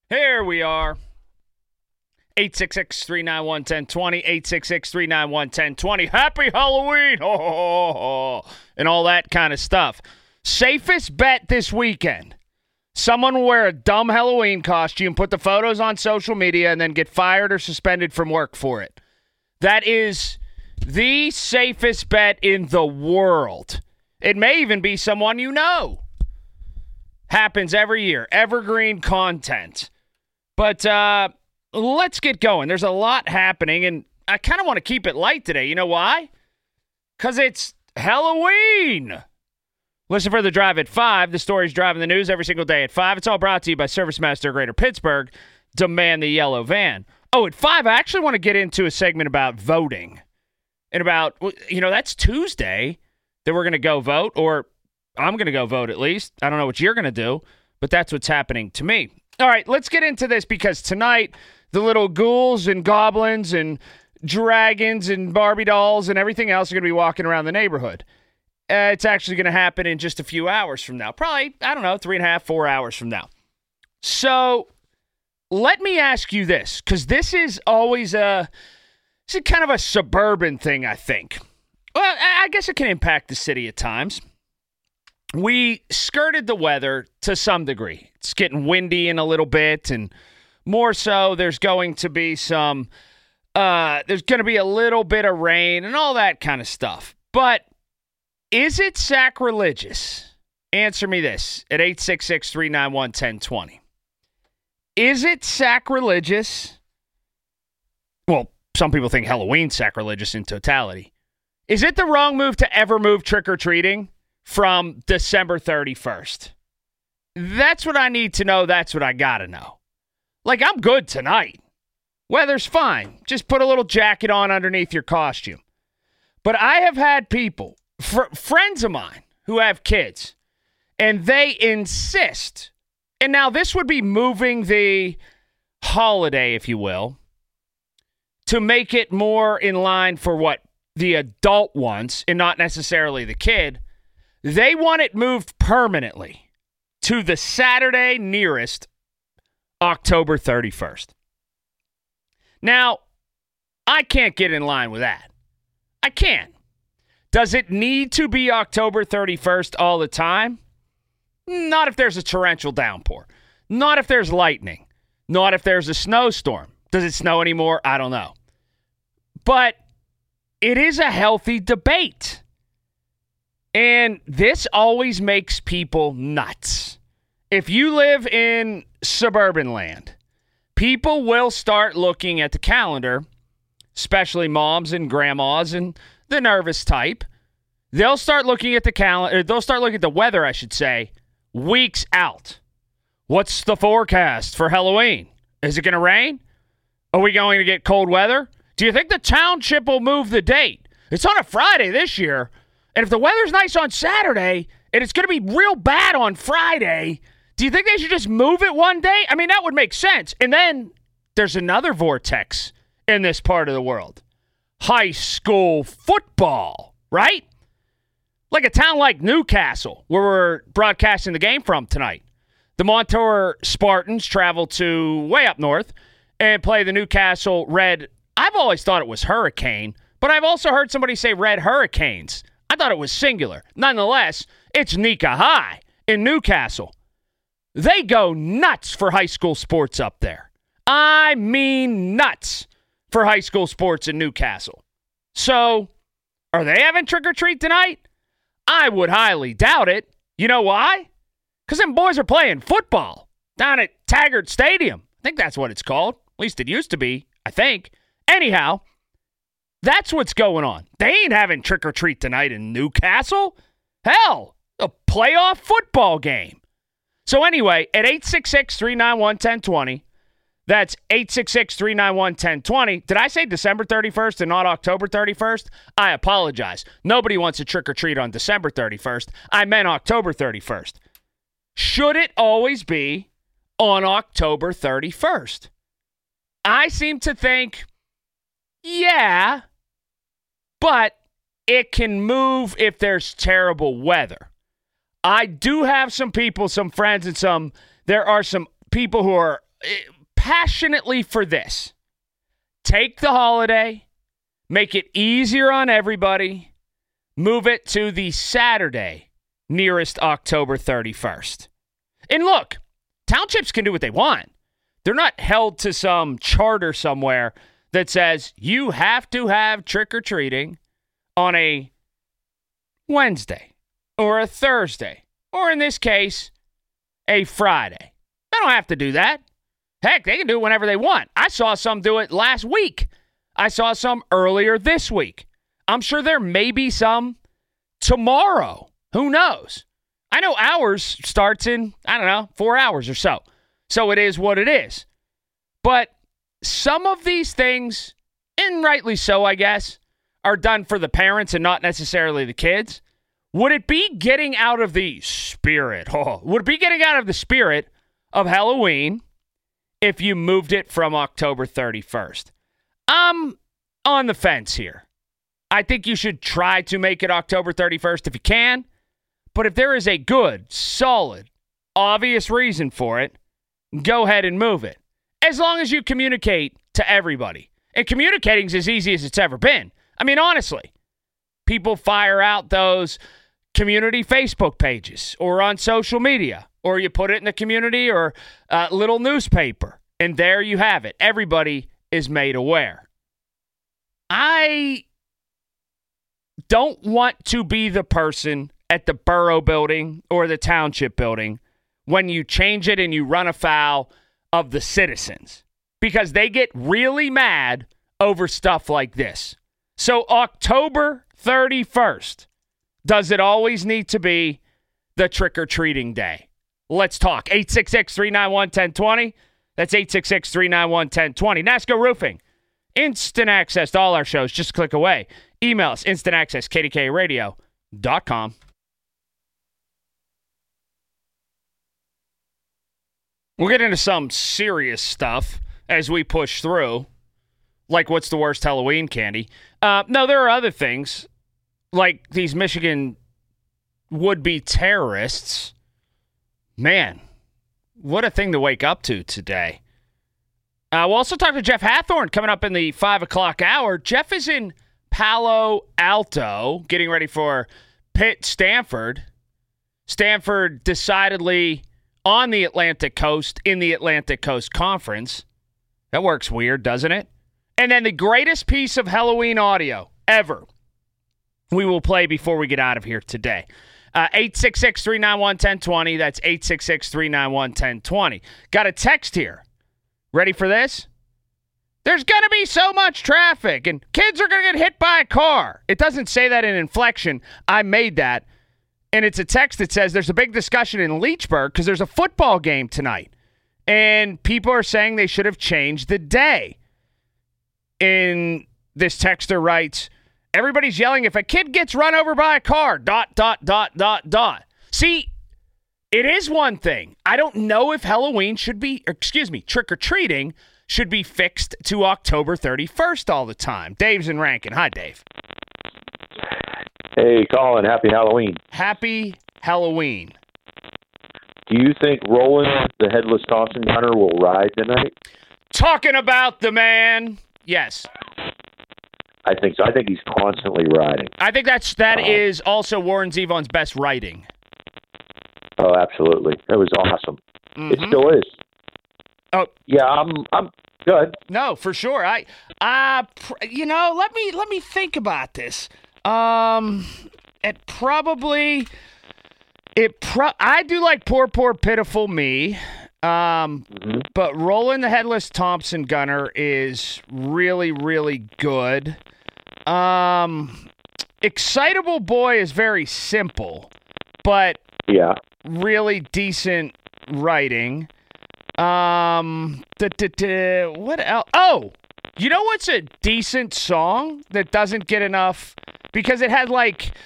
Here we are. 866-391-1020, 866-391-1020. Happy Halloween! Ho, ho, ho, ho. And all that kind of stuff. Safest bet this weekend. Someone will wear a dumb Halloween costume, put the photos on social media, and then get fired or suspended from work for it. That is the safest bet in the world. It may even be someone you know. Happens every year. Evergreen content. But let's get going. There's a lot happening, and I kind of want to keep it light today. You know why? Because it's Halloween. Listen for The Drive at 5. The story's driving the news every single day at 5. It's all brought to you by ServiceMaster Greater Pittsburgh. Demand the yellow van. Oh, at 5, I actually want to get into a segment about voting. And about, that's Tuesday that we're going to go vote, or I'm going to go vote at least. I don't know what you're going to do, but that's what's happening to me. All right, let's get into this because tonight the little ghouls and goblins and dragons and Barbie dolls and everything else are going to be walking around the neighborhood. It's actually going to happen in just a few hours from now. Probably, 3.5, 4 hours from now. So let me ask you this, because this is always kind of a suburban thing, I think. Well, I guess it can impact the city at times. We skirted the weather to some degree. It's getting windy in a little bit, and more so, there's going to be a little bit of rain and all that kind of stuff. But is it sacrilegious? Answer me this at 866-391-1020. Is it sacrilegious? Well, some people think Halloween's sacrilegious in totality. Is it the wrong move to ever move trick-or-treating from December 31st? That's what I need to know. That's what I got to know. Like, I'm good tonight. Weather's fine. Just put a little jacket on underneath your costume. But I have had people, friends of mine, who have kids, and they insist. And now this would be moving the holiday, if you will, to make it more in line for what the adult wants and not necessarily the kid. They want it moved permanently to the Saturday nearest October 31st. Now, I can't get in line with that. I can't. Does it need to be October 31st all the time? Not if there's a torrential downpour. Not if there's lightning. Not if there's a snowstorm. Does it snow anymore? I don't know. But it is a healthy debate. And this always makes people nuts. If you live in suburban land, people will start looking at the calendar, especially moms and grandmas and the nervous type. They'll start looking at the calendar. They'll start looking at the weather, I should say, weeks out. What's the forecast for Halloween? Is it going to rain? Are we going to get cold weather? Do you think the township will move the date? It's on a Friday this year. And if the weather's nice on Saturday and it's going to be real bad on Friday, do you think they should just move it one day? I mean, that would make sense. And then there's another vortex in this part of the world. High school football, right? Like a town like Newcastle, where we're broadcasting the game from tonight. The Montour Spartans travel to way up north and play the Newcastle Red. I've always thought it was Hurricane, but I've also heard somebody say Red Hurricanes. I thought it was singular. Nonetheless, it's Nika High in Newcastle. They go nuts for high school sports up there. I mean nuts for high school sports in Newcastle. So, are they having trick-or-treat tonight? I would highly doubt it. You know why? Because them boys are playing football down at Taggart Stadium. I think that's what it's called. At least it used to be, I think. Anyhow, that's what's going on. They ain't having trick-or-treat tonight in Newcastle. Hell, a playoff football game. So anyway, at 866-391-1020, that's 866-391-1020. Did I say December 31st and not October 31st? I apologize. Nobody wants a trick-or-treat on December 31st. I meant October 31st. Should it always be on October 31st? I seem to think, yeah, but it can move if there's terrible weather. I do have some people, some friends, and there are some people who are passionately for this. Take the holiday, make it easier on everybody, move it to the Saturday nearest October 31st. And look, townships can do what they want. They're not held to some charter somewhere that says you have to have trick-or-treating on a Wednesday or a Thursday, or in this case, a Friday. They don't have to do that. Heck, they can do it whenever they want. I saw some do it last week. I saw some earlier this week. I'm sure there may be some tomorrow. Who knows? I know ours starts in, 4 hours or so. So it is what it is. But some of these things, and rightly so, I guess, are done for the parents and not necessarily the kids. Would it be getting out of the spirit? Would it be getting out of the spirit of Halloween if you moved it from October 31st? I'm on the fence here. I think you should try to make it October 31st if you can. But if there is a good, solid, obvious reason for it, go ahead and move it. As long as you communicate to everybody. And communicating is as easy as it's ever been. I mean, honestly, people fire out those community Facebook pages or on social media, or you put it in the community or a little newspaper, and there you have it. Everybody is made aware. I don't want to be the person at the borough building or the township building when you change it and you run afoul of the citizens, because they get really mad over stuff like this. So October 31st, does it always need to be the trick-or-treating day? Let's talk. 866-391-1020. That's 866-391-1020. NASCO Roofing. Instant access to all our shows. Just click away. Email us, instantaccess@kdkradio.com. We'll get into some serious stuff as we push through, like what's the worst Halloween candy. No, there are other things, like these Michigan would-be terrorists. Man, what a thing to wake up to today. We'll also talk to Jeff Hathorn coming up in the 5 o'clock hour. Jeff is in Palo Alto getting ready for Pitt-Stanford. Stanford decidedly on the Atlantic Coast in the Atlantic Coast Conference. That works weird, doesn't it? And then the greatest piece of Halloween audio ever we will play before we get out of here today. 866-391-1020. That's 866-391-1020. Got a text here. Ready for this? There's going to be so much traffic, and kids are going to get hit by a car. It doesn't say that in inflection. I made that. And it's a text that says there's a big discussion in Leechburg because there's a football game tonight. And people are saying they should have changed the day. And this texter writes, everybody's yelling, if a kid gets run over by a car, ... See, it is one thing. I don't know if Halloween should be, trick-or-treating should be fixed to October 31st all the time. Dave's in Rankin. Hi, Dave. Hey, Colin, happy Halloween. Happy Halloween. Do you think Roland, the headless Thompson gunner, will ride tonight? Talking about the man. Yes. I think so. I think he's constantly riding. I think that is also Warren Zevon's best writing. Oh, absolutely. It was awesome. Mm-hmm. It still is. Oh. Yeah, I'm good. No, for sure. Let me think about this. I do like Poor Pitiful Me. But Roland the Headless Thompson Gunner is really, really good. Excitable Boy is very simple, but yeah, really decent writing. What else? Oh, you know what's a decent song that doesn't get enough? Because it had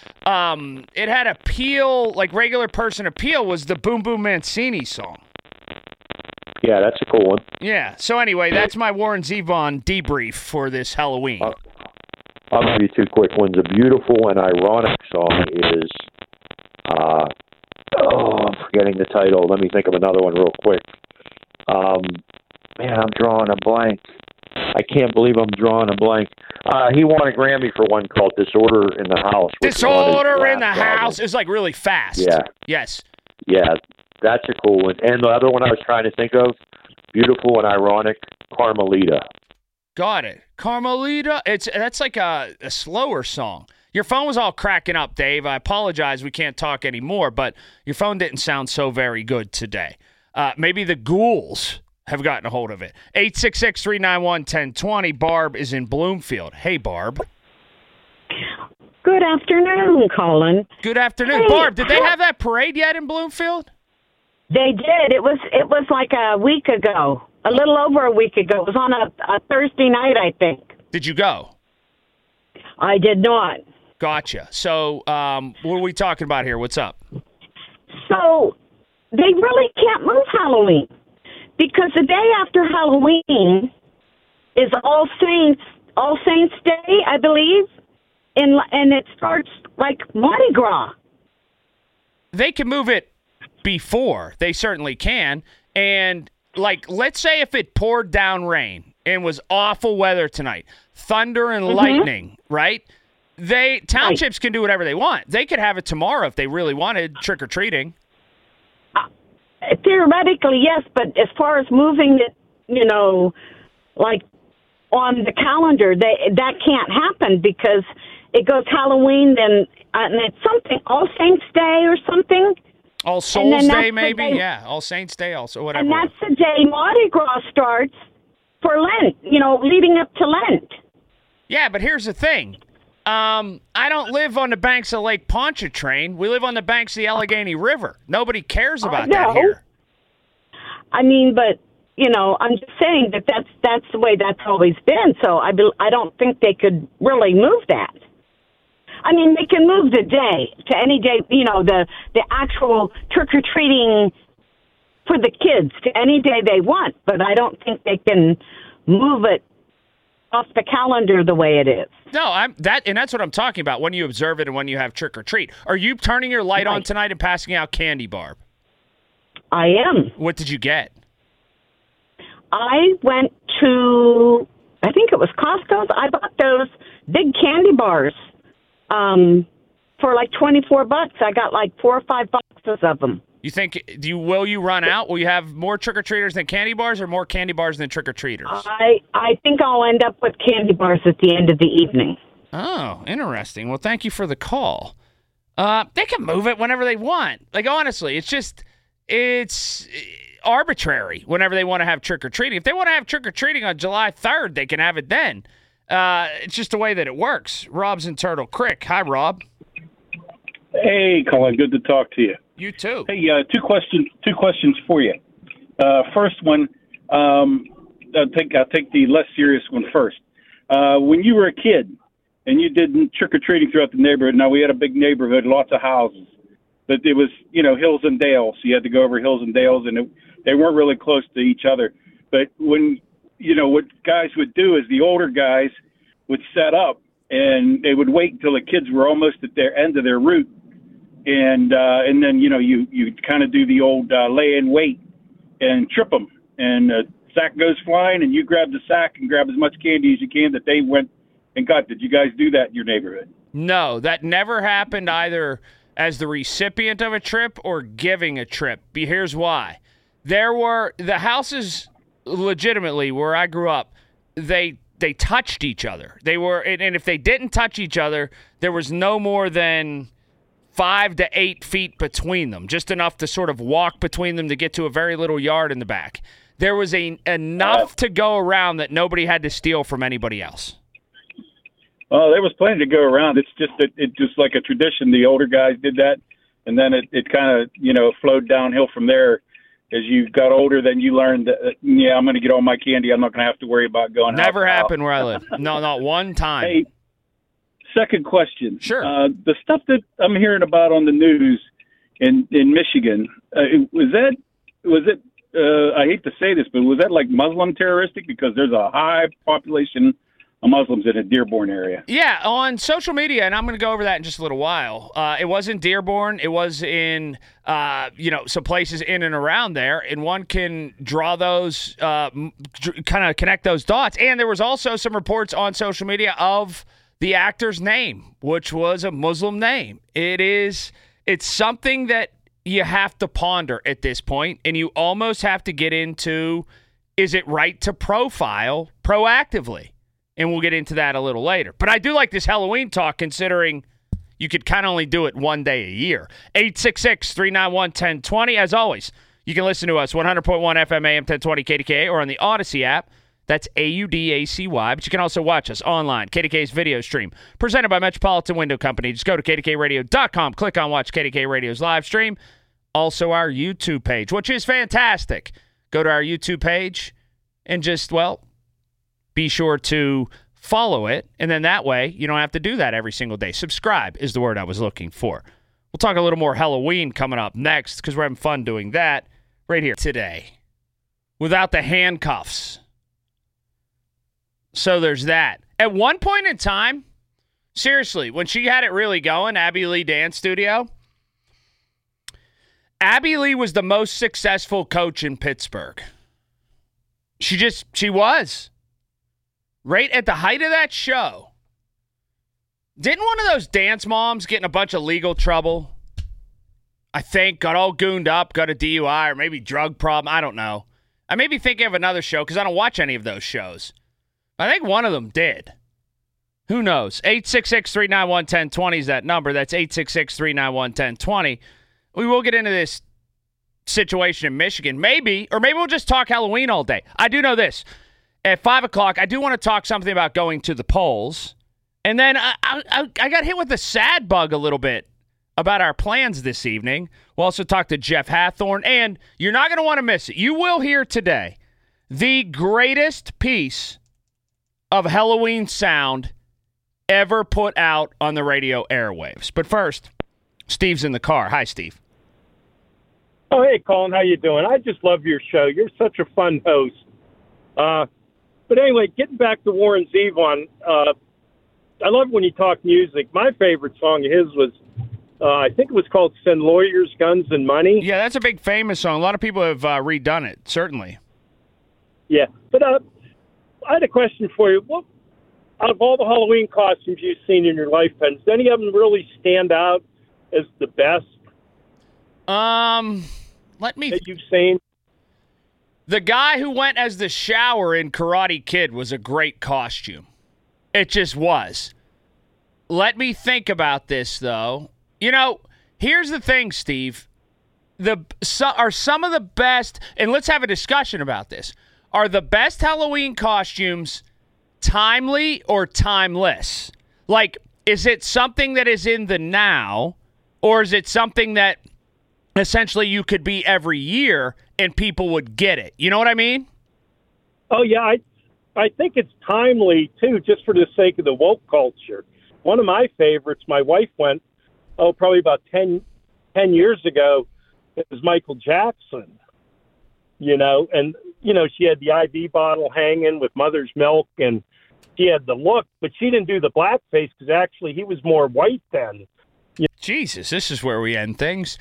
appeal, like regular person appeal, was the Boom Boom Mancini song. Yeah, that's a cool one. Yeah. So anyway, that's my Warren Zevon debrief for this Halloween. I'll give you two quick ones. A beautiful and ironic song is, I'm forgetting the title. Let me think of another one real quick. man, I'm drawing a blank. I can't believe I'm drawing a blank. He won a Grammy for one called "Disorder in the House." Disorder in the House is like really fast. Yeah. Yes. Yeah, that's a cool one. And the other one I was trying to think of, beautiful and ironic, Carmelita. Got it. Carmelita. That's like a slower song. Your phone was all cracking up, Dave. I apologize. We can't talk anymore, but your phone didn't sound so very good today. Maybe the ghouls have gotten a hold of it. 866-391-1020. Barb is in Bloomfield. Hey, Barb. Good afternoon, Colin. Good afternoon. Hey, Barb, did they have that parade yet in Bloomfield? They did. It was like a week ago, a little over a week ago. It was on a Thursday night, I think. Did you go? I did not. Gotcha. So what are we talking about here? What's up? So they really can't move Halloween because the day after Halloween is All Saints Day, I believe, and it starts like Mardi Gras. They can move it before. They certainly can. And, like, let's say if it poured down rain and was awful weather tonight, thunder and lightning, right? Townships can do whatever they want. They could have it tomorrow if they really wanted trick-or-treating. Theoretically, yes, but as far as moving it, like on the calendar, that can't happen because it goes Halloween, and it's something, All Saints Day or something. All Souls Day, maybe? Yeah, All Saints Day also, whatever. And that's the day Mardi Gras starts for Lent, leading up to Lent. Yeah, but here's the thing. I don't live on the banks of Lake Pontchartrain. We live on the banks of the Allegheny River. Nobody cares about that here. I mean, but, I'm just saying that's the way that's always been. So I don't think they could really move that. I mean, they can move the day to any day, the actual trick-or-treating for the kids to any day they want, but I don't think they can move it off the calendar the way it is. No, that's what I'm talking about when you observe it and when you have trick-or-treat. Are you turning your light on tonight and passing out candy, Barb? I am. What did you get? I went to, I think it was Costco's. I bought those big candy bars. For like $24. I got like 4 or 5 boxes of them. You think, will you run out? Will you have more trick-or-treaters than candy bars or more candy bars than trick-or-treaters? I think I'll end up with candy bars at the end of the evening. Oh, interesting. Well, thank you for the call. They can move it whenever they want. Like, honestly, it's arbitrary whenever they want to have trick-or-treating. If they want to have trick-or-treating on July 3rd, they can have it then. It's just the way that it works. Rob's in Turtle Creek. Hi, Rob. Hey, Colin. Good to talk to you. You too. Hey, two questions for you. First one, I'll take the less serious one first. When you were a kid and you did trick-or-treating throughout the neighborhood, now we had a big neighborhood, lots of houses, but it was, hills and dales. So you had to go over hills and dales, and they weren't really close to each other. But when what guys would do is the older guys would set up and they would wait until the kids were almost at their end of their route. And then, you kind of do the old lay in wait and trip them. And the sack goes flying and you grab the sack and grab as much candy as you can that they went and got. Did you guys do that in your neighborhood? No, that never happened either as the recipient of a trip or giving a trip. Here's why. The houses legitimately where I grew up, they touched each other. And if they didn't touch each other, there was no more than 5 to 8 feet between them, just enough to sort of walk between them to get to a very little yard in the back. There was enough to go around that nobody had to steal from anybody else. Oh, there was plenty to go around. It's just that it's just like a tradition. The older guys did that, and then it kind of flowed downhill from there. As you got older, then you learned that, I'm going to get all my candy. I'm not going to have to worry about going out. Never happened where I live. No, not one time. Hey, second question. Sure. The stuff that I'm hearing about on the news in Michigan, was it, I hate to say this, but was that like Muslim terroristic? Because there's a high population Muslims in a Dearborn area. Yeah, on social media, and I'm going to go over that in just a little while. It was in Dearborn. It was in, some places in and around there, and one can draw those, kind of connect those dots. And there was also some reports on social media of the actor's name, which was a Muslim name. It's something that you have to ponder at this point, and you almost have to get into, is it right to profile proactively? And we'll get into that a little later. But I do like this Halloween talk, considering you could kind of only do it one day a year. 866-391-1020. As always, you can listen to us 100.1 FM AM 1020 KDKA or on the Odyssey app. That's AUDACY. But you can also watch us online. KDK's video stream presented by Metropolitan Window Company. Just go to KDKRadio.com. Click on Watch KDK Radio's live stream. Also our YouTube page, which is fantastic. Go to our YouTube page and just, be sure to follow it, and then that way you don't have to do that every single day. Subscribe is the word I was looking for. We'll talk a little more Halloween coming up next because we're having fun doing that right here today without the handcuffs. So there's that. At one point in time, seriously, when she had it really going, Abby Lee Dance Studio, Abby Lee was the most successful coach in Pittsburgh. She was. Right at the height of that show, didn't one of those dance moms get in a bunch of legal trouble? I think got all gooned up, got a DUI, or maybe drug problem. I don't know. I may be thinking of another show because I don't watch any of those shows. I think one of them did. Who knows? 866-391-1020 is that number. That's 866-391-1020. We will get into this situation in Michigan. Or maybe we'll just talk Halloween all day. I do know this. At 5 o'clock, I do want to talk something about going to the polls. And then I got hit with the sad bug a little bit about our plans this evening. We'll also talk to Jeff Hathorn. And you're not going to want to miss it. You will hear today the greatest piece of Halloween sound ever put out on the radio airwaves. But first, Steve's in the car. Hi, Steve. Oh, hey, Colin. How you doing? I just love your show. You're such a fun host. But anyway, getting back to Warren Zevon, I love when you talk music. My favorite song of his was, I think it was called Send Lawyers, Guns, and Money. Yeah, that's a big famous song. A lot of people have redone it, certainly. Yeah, but I had a question for you. What, out of all the Halloween costumes you've seen in your lifetime, does any of them really stand out as the best that you've seen? The guy who went as the shower in Karate Kid was a great costume. It just was. Let me think about this, though. Here's the thing, Steve. Are some of the best, and let's have a discussion about this, are the best Halloween costumes timely or timeless? Like, is it something that is in the now, or is it something that essentially you could be every year and people would get it? You know what I mean? Oh, yeah. I think it's timely, too, just for the sake of the woke culture. One of my favorites, my wife went, probably about 10 years ago, it was Michael Jackson, and, she had the IV bottle hanging with mother's milk, and she had the look, but she didn't do the blackface because actually he was more white then. Jesus, this is where we end things.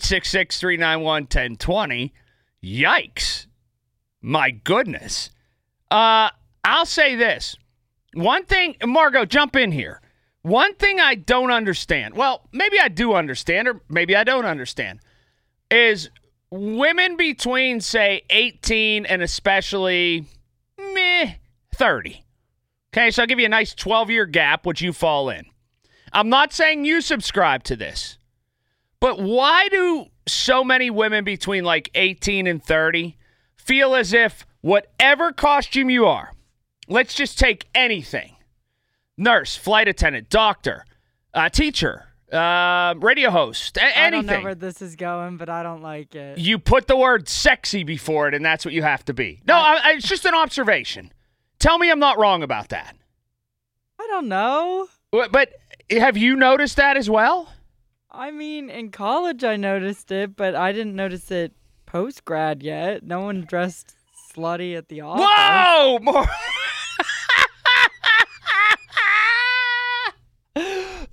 866-391-1020. Yikes. My goodness. I'll say this. One thing, Margo, jump in here. One thing I don't understand, well, maybe I do understand or maybe I don't understand, is women between, say, 18 and especially 30. Okay, so I'll give you a nice 12-year gap, which you fall in. I'm not saying you subscribe to this, but why do so many women between like 18 and 30 feel as if whatever costume you are, let's just take anything, nurse, flight attendant, doctor, teacher, radio host, anything. I don't know where this is going, but I don't like it. You put the word sexy before it, and that's what you have to be. No, it's just an observation. Tell me I'm not wrong about that. I don't know. But have you noticed that as well? I mean, in college I noticed it, but I didn't notice it post-grad yet. No one dressed slutty at the office. Whoa! More.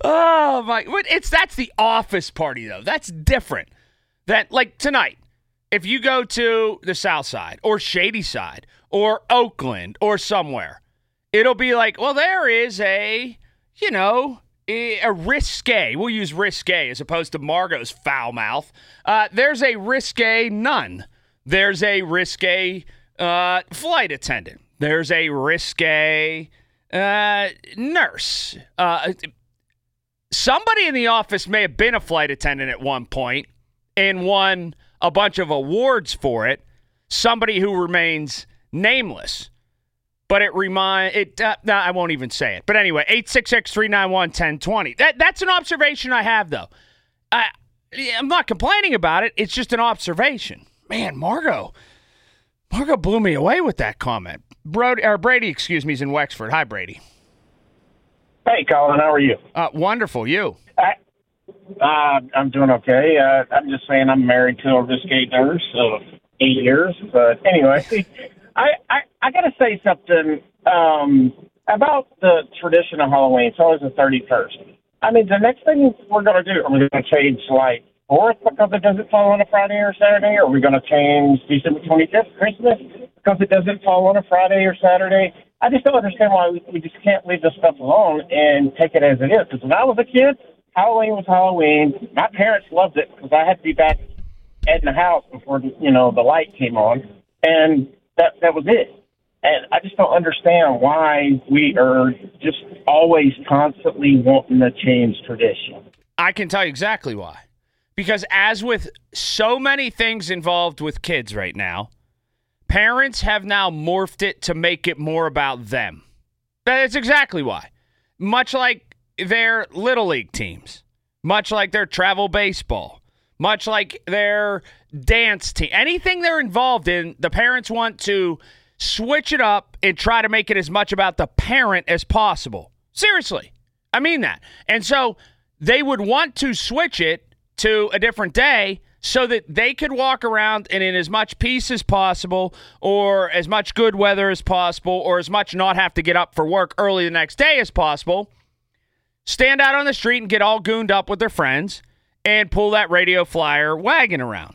Oh my! That's the office party though. That's different. That like tonight, if you go to the South Side or Shady Side or Oakland or somewhere, it'll be like, well, there is a risque. We'll use risque as opposed to Margot's foul mouth. There's a risque nun. There's a risque flight attendant. There's a risque nurse. Somebody in the office may have been a flight attendant at one point and won a bunch of awards for it. Somebody who remains nameless. But I won't even say it. But anyway, 866-391-1020. That's an observation I have, though. I'm not complaining about it. It's just an observation. Man, Margot blew me away with that comment. Brady, is in Wexford. Hi, Brady. Hey, Colin. How are you? Wonderful. You? I'm doing okay. I'm just saying I'm married to a risque nurse of 8 years. But anyway, I got to say something about the tradition of Halloween. It's always the 31st. I mean, the next thing we're going to do, are we going to change, like, 4th because it doesn't fall on a Friday or Saturday? Or are we going to change December 25th, Christmas, because it doesn't fall on a Friday or Saturday? I just don't understand why we just can't leave this stuff alone and take it as it is. Because when I was a kid, Halloween was Halloween. My parents loved it because I had to be back in the house before, the light came on. And that was it. And I just don't understand why we are just always constantly wanting to change tradition. I can tell you exactly why. Because as with so many things involved with kids right now, parents have now morphed it to make it more about them. That's exactly why. Much like their Little League teams, much like their travel baseball, much like their dance team, anything they're involved in, the parents want to switch it up and try to make it as much about the parent as possible. Seriously. I mean that. And so they would want to switch it to a different day so that they could walk around and in as much peace as possible or as much good weather as possible or as much not have to get up for work early the next day as possible, stand out on the street and get all gooned up with their friends and pull that radio flyer wagon around.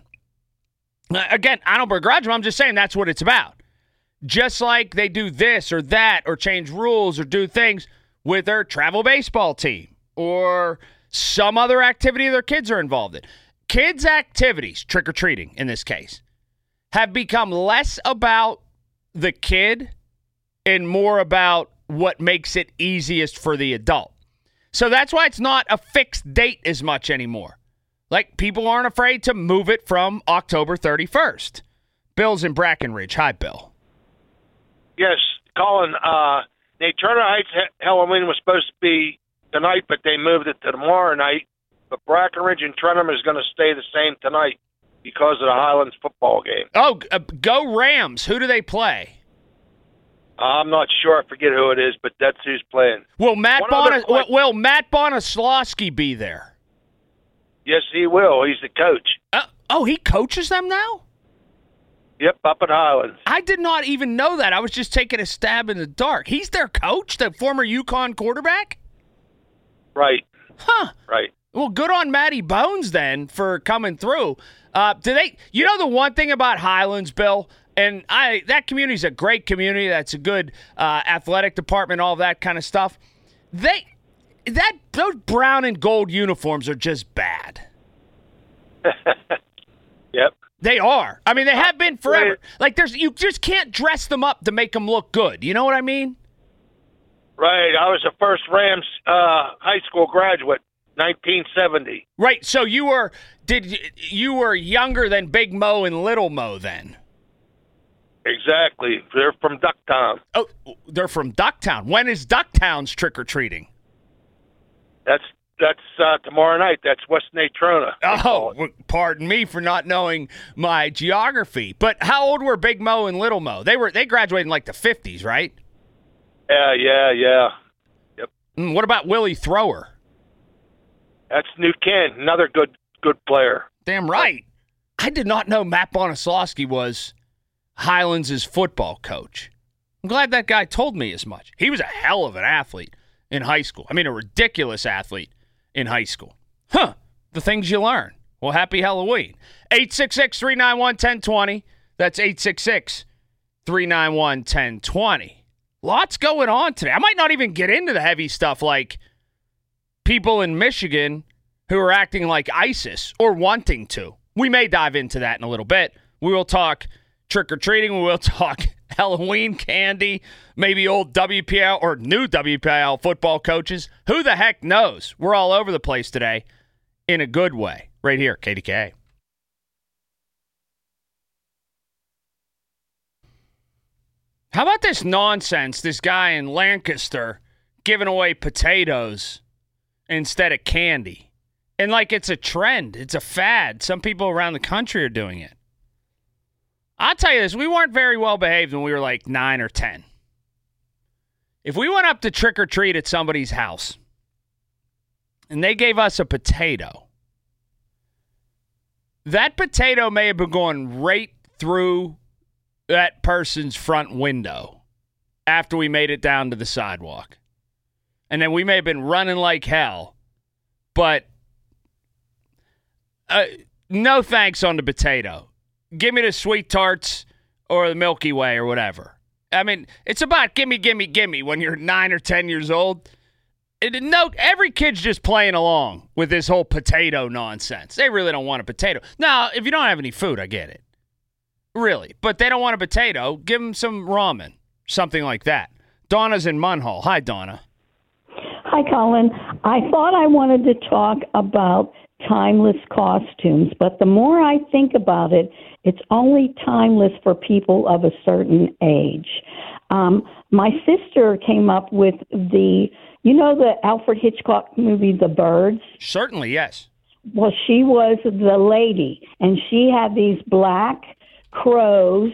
Again, I don't begrudge them. I'm just saying that's what it's about. Just like they do this or that or change rules or do things with their travel baseball team or some other activity their kids are involved in. Kids' activities, trick-or-treating in this case, have become less about the kid and more about what makes it easiest for the adult. So that's why it's not a fixed date as much anymore. Like, people aren't afraid to move it from October 31st. Bill's in Brackenridge. Hi, Bill. Yes, Colin, Natrona Heights Halloween was supposed to be tonight, but they moved it to tomorrow night. But Brackenridge and Trentham is going to stay the same tonight because of the Highlands football game. Oh, go Rams. Who do they play? I'm not sure. I forget who it is, but that's who's playing. Will Matt Bonaslawski be there? Yes, he will. He's the coach. He coaches them now? Yep, up at Highlands. I did not even know that. I was just taking a stab in the dark. He's their coach, the former UConn quarterback? Right. Huh. Right. Well, good on Matty Bones then for coming through. The one thing about Highlands, Bill, and that community's a great community. That's a good athletic department, all that kind of stuff. Those brown and gold uniforms are just bad. Yep. They are. I mean, they have been forever. Like, you just can't dress them up to make them look good. You know what I mean? Right. I was the first Rams high school graduate, 1970. Right. So you were younger than Big Mo and Little Mo then. Exactly. They're from Ducktown. Oh, they're from Ducktown. When is Ducktown's trick-or-treating? That's tomorrow night. That's West Natrona. Oh, pardon me for not knowing my geography. But how old were Big Mo and Little Mo? They graduated in like the 50s, right? Yeah. Yep. What about Willie Thrower? That's New Ken, another good player. Damn right. I did not know Matt Bonaslawski was Highlands' football coach. I'm glad that guy told me as much. He was a hell of an athlete in high school. I mean, a ridiculous athlete in high school. Huh, the things you learn. Well, happy Halloween. 866-391-1020. That's 866-391-1020. Lots going on today. I might not even get into the heavy stuff like people in Michigan who are acting like ISIS or wanting to. We may dive into that in a little bit. We will talk trick-or-treating. We will talk Halloween candy, maybe old WPL or new WPL football coaches. Who the heck knows? We're all over the place today in a good way right here, KDK. How about this nonsense, this guy in Lancaster giving away potatoes instead of candy? And like it's a trend. It's a fad. Some people around the country are doing it. I'll tell you this. We weren't very well behaved when we were like 9 or 10. If we went up to trick or treat at somebody's house and they gave us a potato, that potato may have been going right through that person's front window after we made it down to the sidewalk. And then we may have been running like hell, but no thanks on the potato. Give me the Sweet Tarts or the Milky Way or whatever. I mean, it's about gimme, gimme, gimme when you're 9 or 10 years old. Note, every kid's just playing along with this whole potato nonsense. They really don't want a potato. Now, if you don't have any food, I get it. Really. But they don't want a potato. Give them some ramen. Something like that. Donna's in Munhall. Hi, Donna. Hi, Colin. I thought I wanted to talk about timeless costumes, but the more I think about it, it's only timeless for people of a certain age. My sister came up with the Alfred Hitchcock movie, The Birds? Certainly, yes. Well, she was the lady, and she had these black crows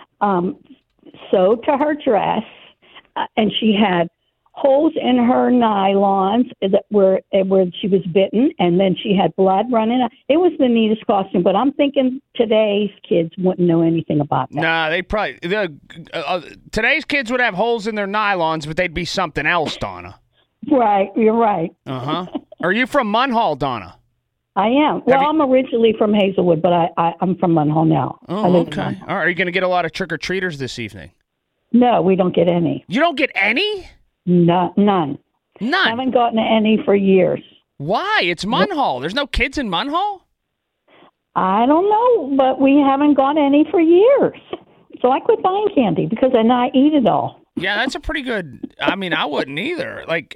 sewed to her dress, and she had holes in her nylons that where she was bitten, and then she had blood running out. It was the neatest costume, but I'm thinking today's kids wouldn't know anything about that. Nah, they probably today's kids would have holes in their nylons, but they'd be something else, Donna. Right, you're right. Are you from Munhall, Donna? I am. Well, I'm originally from Hazelwood, but I'm from Munhall now. Oh, okay. All right. Are you going to get a lot of trick-or-treaters this evening? No, we don't get any. You don't get any? No, none. None? Haven't gotten any for years. Why? It's Munhall. There's no kids in Munhall? I don't know, but we haven't got any for years. So I quit buying candy because then I eat it all. Yeah, that's a pretty good, I mean, I wouldn't either. Like,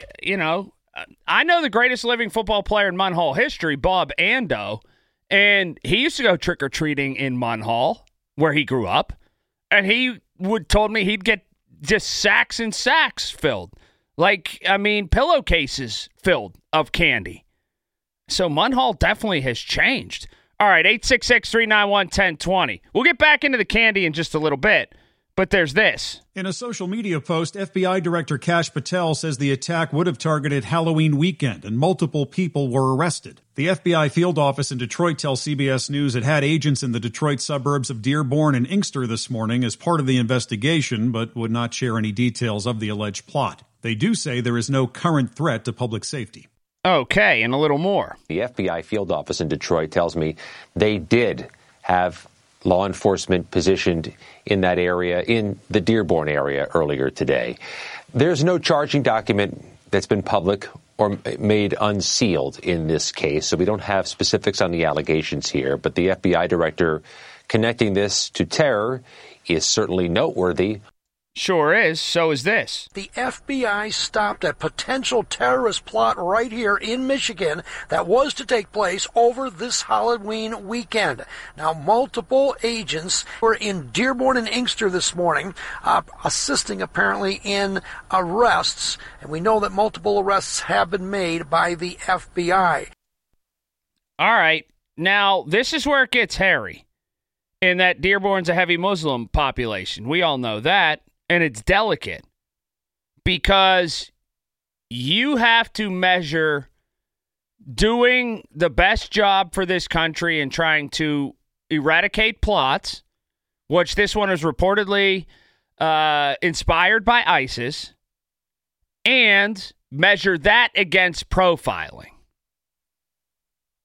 I know the greatest living football player in Munhall history, Bob Ando, and he used to go trick-or-treating in Munhall, where he grew up, and he told me he'd get just sacks and sacks filled. Like, I mean, pillowcases filled of candy. So Munhall definitely has changed. All right, 866-391-1020. We'll get back into the candy in just a little bit, but there's this. In a social media post, FBI Director Kash Patel says the attack would have targeted Halloween weekend and multiple people were arrested. The FBI field office in Detroit tells CBS News it had agents in the Detroit suburbs of Dearborn and Inkster this morning as part of the investigation, but would not share any details of the alleged plot. They do say there is no current threat to public safety. Okay, and a little more. The FBI field office in Detroit tells me they did have law enforcement positioned in that area, in the Dearborn area earlier today. There's no charging document that's been public or made unsealed in this case, so we don't have specifics on the allegations here. But the FBI director connecting this to terror is certainly noteworthy. Sure is. So is this. The FBI stopped a potential terrorist plot right here in Michigan that was to take place over this Halloween weekend. Now, multiple agents were in Dearborn and Inkster this morning, assisting apparently in arrests. And we know that multiple arrests have been made by the FBI. All right. Now, this is where it gets hairy. In that Dearborn's a heavy Muslim population. We all know that. And it's delicate because you have to measure doing the best job for this country and trying to eradicate plots, which this one is reportedly inspired by ISIS, and measure that against profiling.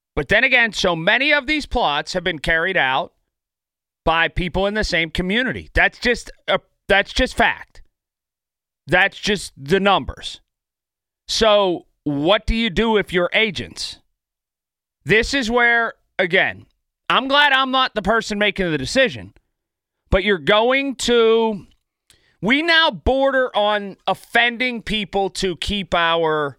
But then again, so many of these plots have been carried out by people in the same community. That's just fact. That's just the numbers. So what do you do if you're agents? This is where, again, I'm glad I'm not the person making the decision, but you're going to, we now border on offending people to keep our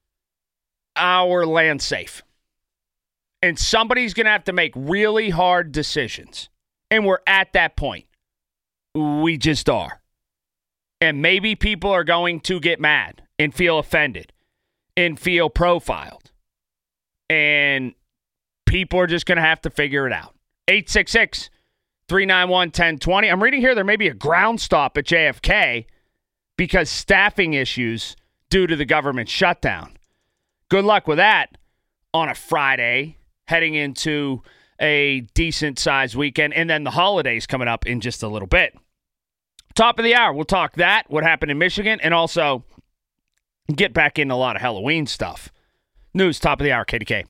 land safe. And somebody's going to have to make really hard decisions. And we're at that point. We just are. And maybe people are going to get mad and feel offended and feel profiled. And people are just going to have to figure it out. 866-391-1020. I'm reading here there may be a ground stop at JFK because staffing issues due to the government shutdown. Good luck with that on a Friday, heading into a decent-sized weekend, and then the holidays coming up in just a little bit. Top of the hour, we'll talk that, what happened in Michigan, and also get back into a lot of Halloween stuff. News, top of the hour, KDK.